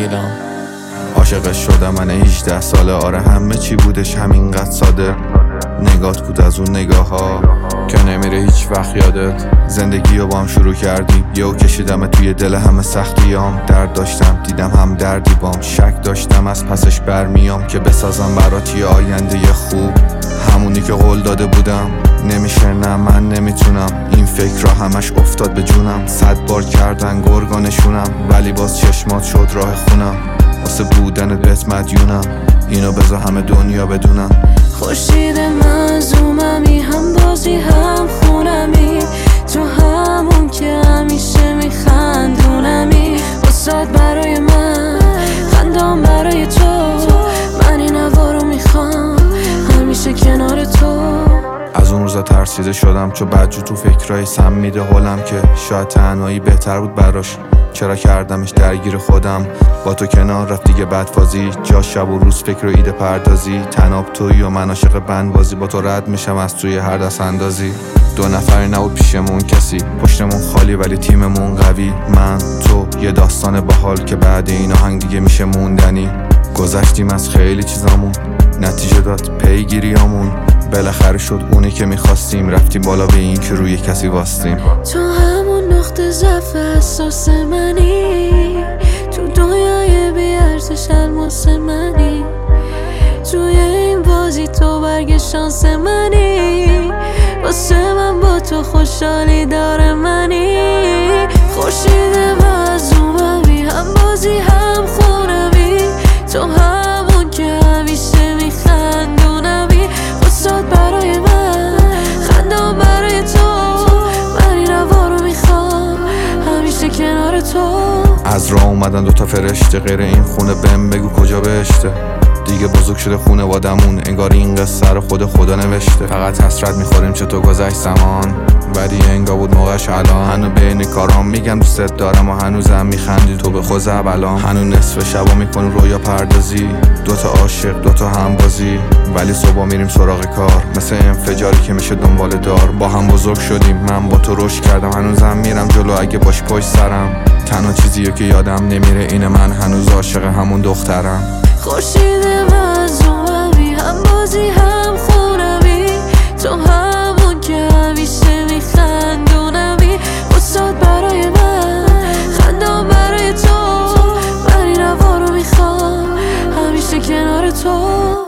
میرم. عاشقش شدم من 18 ساله، آره همه چی بودش همینقدر ساده. نگات بود از اون نگاه ها که نمیره هیچ وقت یادت. زندگی رو با هم شروع کردیم، یهو کشیدم توی دل همه سختیام. درد داشتم دیدم هم دردی بام، شک داشتم از پسش برمیام که بسازم برات یه آینده خوب. همونی که قول داده بودم نمیشه، نه من نمیتونم. این فکر را همش افتاد به جونم، 100 بار کردن گرگانشونم ولی باز چشمات شد راه خونم. واسه بودنت بهت مدیونم، اینو بذار همه دنیا بدونم. خورشید مظلوممی، هم بازی هم خونمی، تو همون که همیشه میخندونمی. واسات برای من خندام برای تو، من این هوا رو میخوام همیشه کنار تو. از اون روزا ترسیده شدم چو بدجو تو فکرای سم میده حالم که شاید تنهایی بهتر بود براش. چرا کردمش درگیر خودم، با تو کنار رفت دیگه بدفازی. جا شب و روز فکر و ایده پردازی، تناب تویی و من عاشق بندبازی. با تو رد میشم از توی هر دست اندازی. 2 نفر نبود پیشمون کسی، پشتمون خالی ولی تیممون قوی. من تو یه داستان باحال که بعد این آهنگ دیگه میشه موندنی. گذشتیم از خیلی چیزامون، نتیجه داد پیگیریامون. بالاخره شد اونی که میخواستیم، رفتیم بالا به این که روی کسی واستیم. تو همون نقطه ضعف حساس منی، تو دنیای بی‌ارزش الماس منی. توی این بازی تو برگ شانس منی، واسه من با تو خوشحالی داره منی. خورشید مظلوممی، هم بازی هم خونمی، تو همون که همیشه میخندونمی. واسات برای من خندام برای تو، من این هوا رو میخوام همیشه کنار تو. از راه اومدن 2 تا فرشته، غیر این خونه بهم بگو کجا بهشته. دیگه بزرگ شده خونه وادمون، انگار این قصه رو خدا نوشته. فقط حسرت میخوریم چطور گذشت زمان، ولی انگار بود موقعش الان. هنو بین کارام میگم دوست دارم و هنوزم میخندی تو به خود الان. هنو نصف شبا میکنی رویا پردازی، 2 تا عاشق 2 تا هم بازی، ولی صبح میریم سراغ کار. مثل انفجاری که میشه دنبال دار. با هم بزرگ شدیم، من با تو رشد کردم، هنوزم میرم جلو اگه باش پشت سرم. تنها چیزیه که یادم نمیره اینه من هنوز عاشق همون دخترم. خورشید مظلوممی، هم بازی هم خونمی، تو همون که همیشه میخندونمی. واسات برای من خندام برای تو، من این هوا رو میخوام همیشه کنار تو.